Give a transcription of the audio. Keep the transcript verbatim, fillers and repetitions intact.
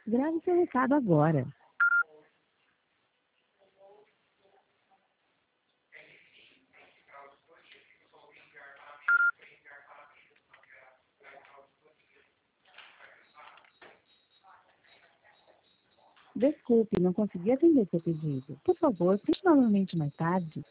Grave seu recado agora. Desculpe, não consegui atender seu pedido. Por favor, tente novamente mais tarde.